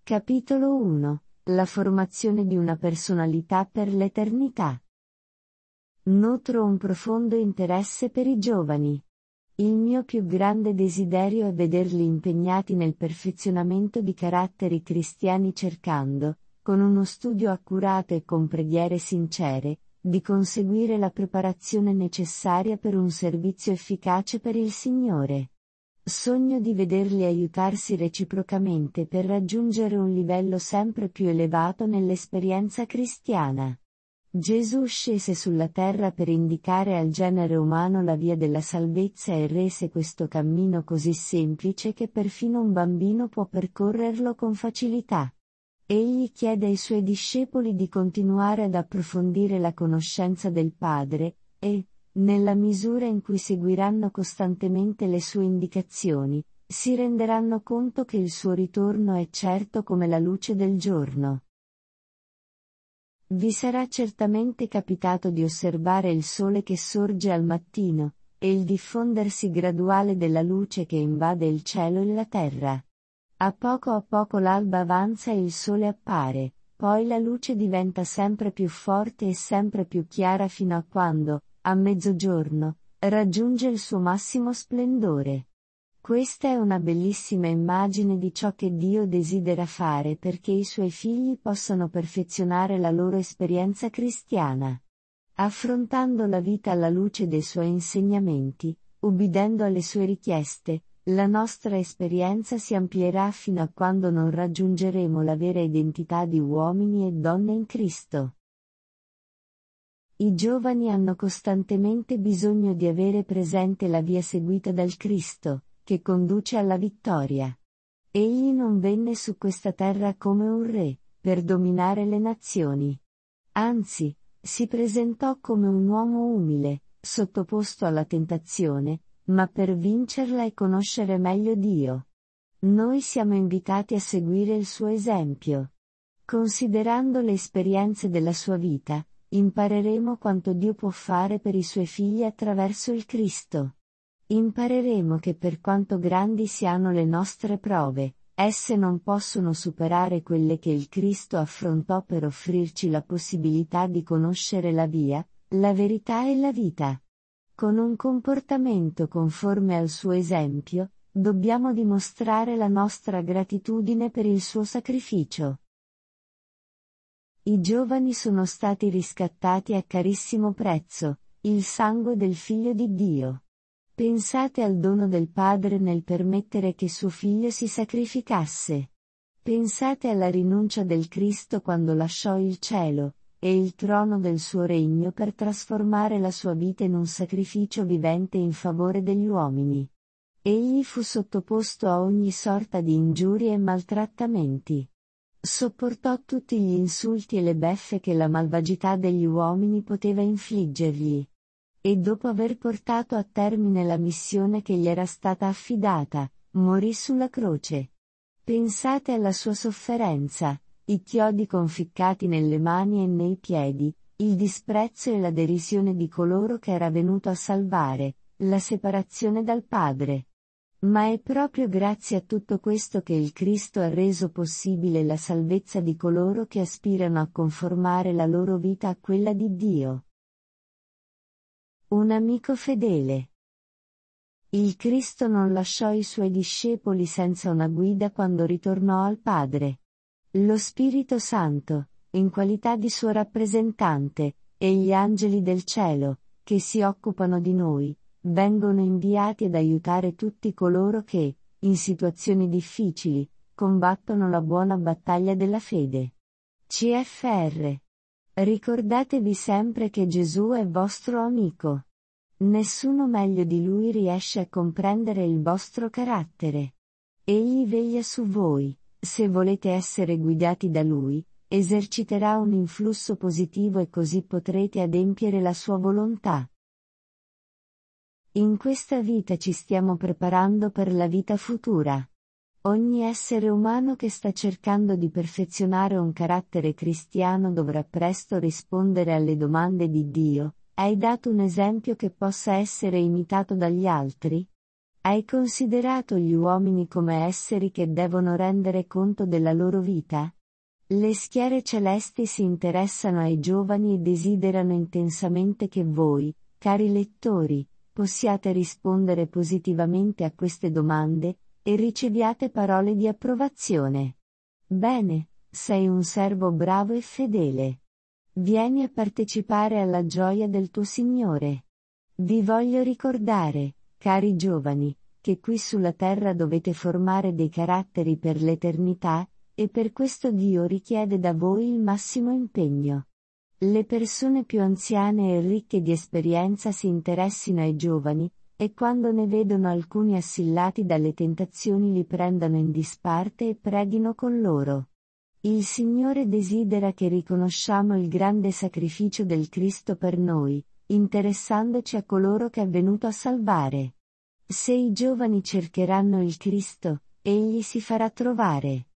Capitolo 1. La formazione di una personalità per l'eternità. Nutro un profondo interesse per i giovani. Il mio più grande desiderio è vederli impegnati nel perfezionamento di caratteri cristiani cercando, con uno studio accurato e con preghiere sincere, di conseguire la preparazione necessaria per un servizio efficace per il Signore. Sogno di vederli aiutarsi reciprocamente per raggiungere un livello sempre più elevato nell'esperienza cristiana. Gesù scese sulla terra per indicare al genere umano la via della salvezza e rese questo cammino così semplice che perfino un bambino può percorrerlo con facilità. Egli chiede ai suoi discepoli di continuare ad approfondire la conoscenza del Padre, e, nella misura in cui seguiranno costantemente le sue indicazioni, si renderanno conto che il suo ritorno è certo come la luce del giorno. Vi sarà certamente capitato di osservare il sole che sorge al mattino, e il diffondersi graduale della luce che invade il cielo e la terra. A poco l'alba avanza e il sole appare, poi la luce diventa sempre più forte e sempre più chiara fino a quando, a mezzogiorno, raggiunge il suo massimo splendore. Questa è una bellissima immagine di ciò che Dio desidera fare perché i suoi figli possano perfezionare la loro esperienza cristiana. Affrontando la vita alla luce dei suoi insegnamenti, ubbidendo alle sue richieste, la nostra esperienza si amplierà fino a quando non raggiungeremo la vera identità di uomini e donne in Cristo. I giovani hanno costantemente bisogno di avere presente la via seguita dal Cristo, che conduce alla vittoria. Egli non venne su questa terra come un re, per dominare le nazioni. Anzi, si presentò come un uomo umile, sottoposto alla tentazione, ma per vincerla e conoscere meglio Dio. Noi siamo invitati a seguire il suo esempio. Considerando le esperienze della sua vita, impareremo quanto Dio può fare per i suoi figli attraverso il Cristo. Impareremo che per quanto grandi siano le nostre prove, esse non possono superare quelle che il Cristo affrontò per offrirci la possibilità di conoscere la via, la verità e la vita. Con un comportamento conforme al suo esempio, dobbiamo dimostrare la nostra gratitudine per il suo sacrificio. I giovani sono stati riscattati a carissimo prezzo, il sangue del Figlio di Dio. Pensate al dono del Padre nel permettere che suo Figlio si sacrificasse. Pensate alla rinuncia del Cristo quando lasciò il cielo e il trono del suo regno per trasformare la sua vita in un sacrificio vivente in favore degli uomini. Egli fu sottoposto a ogni sorta di ingiurie e maltrattamenti. Sopportò tutti gli insulti e le beffe che la malvagità degli uomini poteva infliggergli. E dopo aver portato a termine la missione che gli era stata affidata, morì sulla croce. Pensate alla sua sofferenza, i chiodi conficcati nelle mani e nei piedi, il disprezzo e la derisione di coloro che era venuto a salvare, la separazione dal Padre. Ma è proprio grazie a tutto questo che il Cristo ha reso possibile la salvezza di coloro che aspirano a conformare la loro vita a quella di Dio. Un amico fedele. Il Cristo non lasciò i suoi discepoli senza una guida quando ritornò al Padre. Lo Spirito Santo, in qualità di suo rappresentante, e gli angeli del cielo, che si occupano di noi, vengono inviati ad aiutare tutti coloro che, in situazioni difficili, combattono la buona battaglia della fede. CFR. Ricordatevi sempre che Gesù è vostro amico. Nessuno meglio di lui riesce a comprendere il vostro carattere. Egli veglia su voi, se volete essere guidati da lui, eserciterà un influsso positivo e così potrete adempiere la sua volontà. In questa vita ci stiamo preparando per la vita futura. Ogni essere umano che sta cercando di perfezionare un carattere cristiano dovrà presto rispondere alle domande di Dio: hai dato un esempio che possa essere imitato dagli altri? Hai considerato gli uomini come esseri che devono rendere conto della loro vita? Le schiere celesti si interessano ai giovani e desiderano intensamente che voi, cari lettori, possiate rispondere positivamente a queste domande, e riceviate parole di approvazione. Bene, sei un servo bravo e fedele. Vieni a partecipare alla gioia del tuo Signore. Vi voglio ricordare, cari giovani, che qui sulla terra dovete formare dei caratteri per l'eternità, e per questo Dio richiede da voi il massimo impegno. Le persone più anziane e ricche di esperienza si interessino ai giovani, e quando ne vedono alcuni assillati dalle tentazioni li prendano in disparte e preghino con loro. Il Signore desidera che riconosciamo il grande sacrificio del Cristo per noi, interessandoci a coloro che è venuto a salvare. Se i giovani cercheranno il Cristo, egli si farà trovare.